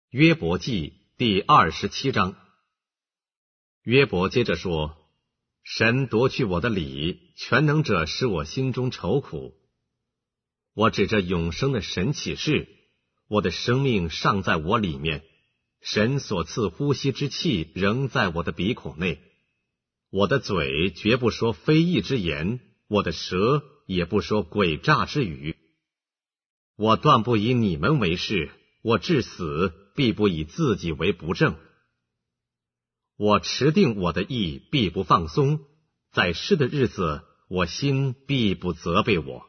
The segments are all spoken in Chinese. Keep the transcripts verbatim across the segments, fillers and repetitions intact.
约伯记第二十七章。约伯接着说：神夺去我的理，全能者使我心中愁苦。我指着永生的神起誓，我的生命尚在我里面，神所赐呼吸之气仍在我的鼻孔内。我的嘴绝不说非义之言，我的舌也不说诡诈之语。我断不以你们为是，我至死必不以自己为不正。我持定我的意，必不放松，在世的日子，我心必不责备我。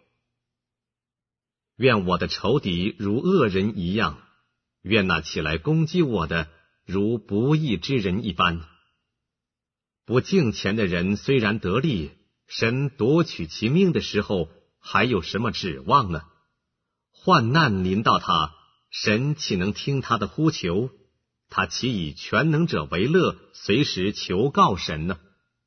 愿我的仇敌如恶人一样，愿那起来攻击我的如不义之人一般。不敬虔的人虽然得利，神夺取其命的时候，还有什么指望呢？患难临到他，神岂能听他的呼求？他岂以全能者为乐，随时求告神呢？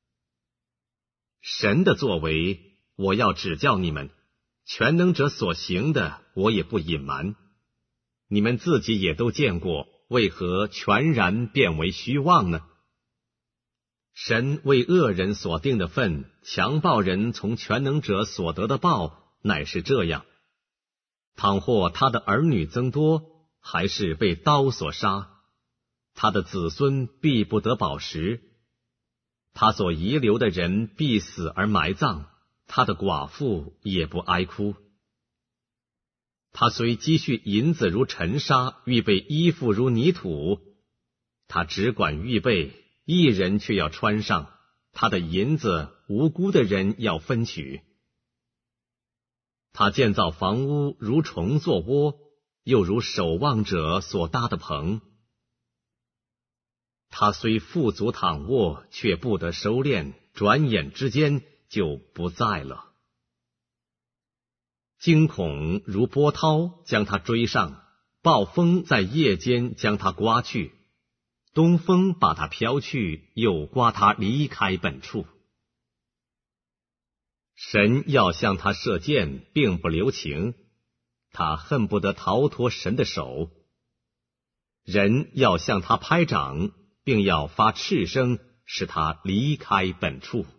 神的作为，我要指教你们；全能者所行的，我也不隐瞒。你们自己也都见过，为何全然变为虚妄呢？神为恶人所定的分，强暴人从全能者所得的报，乃是这样：倘或他的儿女增多，还是被刀所杀，他的子孙必不得饱食，他所遗留的人必死而埋葬，他的寡妇也不哀哭。他虽积蓄银子如尘沙，预备衣服如泥土，他只管预备，一人却要穿上，他的银子无辜的人要分取。他建造房屋如虫作窝，又如守望者所搭的棚。他虽富足躺卧，却不得收敛，转眼之间就不在了。惊恐如波涛将他追上，暴风在夜间将他刮去，东风把他飘去，又刮他离开本处。神要向他射箭，并不留情，他恨不得逃脱神的手。人要向他拍掌，并要发斥声，使他离开本处。